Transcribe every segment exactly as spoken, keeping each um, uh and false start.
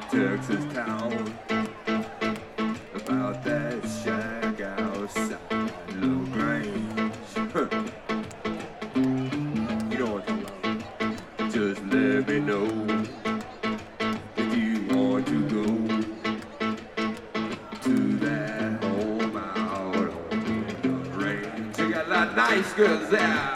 Texas town, about that shack outside LaGrange. You know what I'm talking about. Just let me know if you want to go to that home out on the range. You got a lot of nice girls there.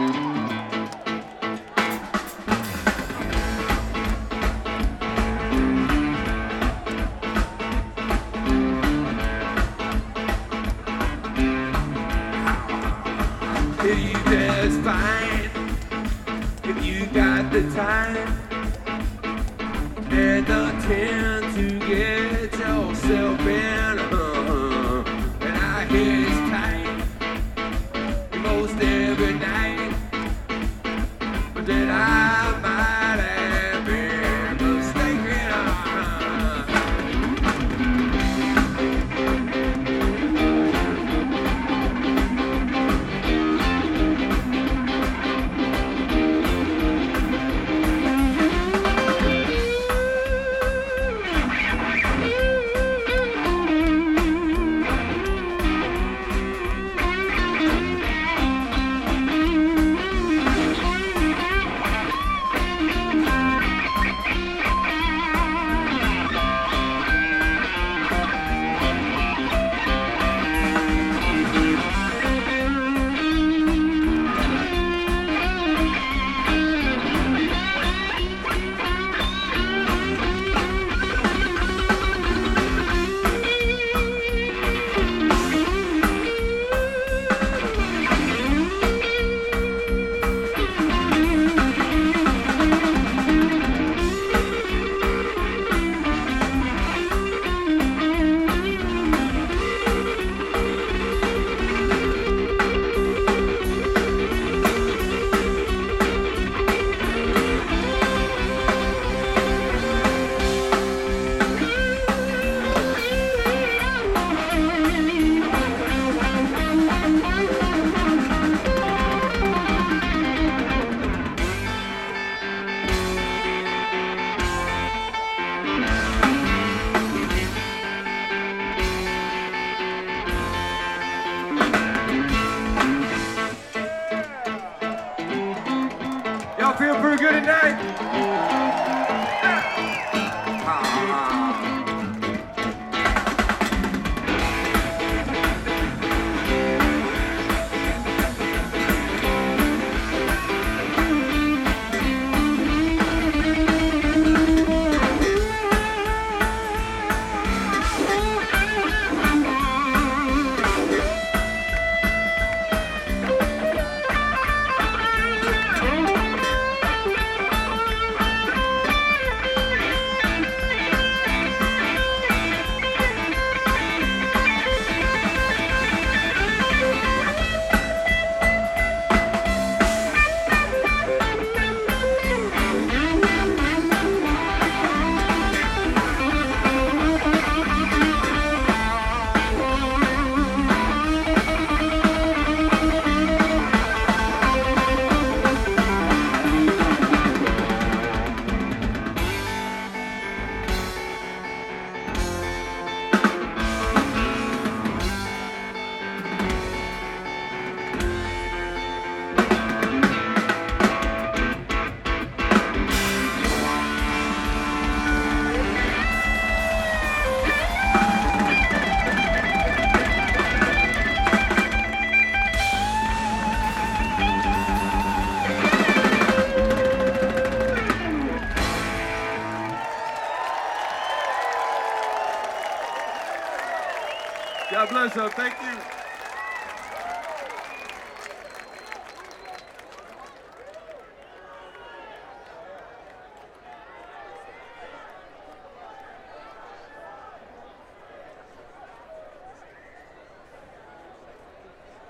It's fine if you got the time and the time to get yourself in. Uh, and I hear it's tight most every night, but then I might have been mistaken. Uh, Y'all feel pretty good tonight? God bless you. Thank you.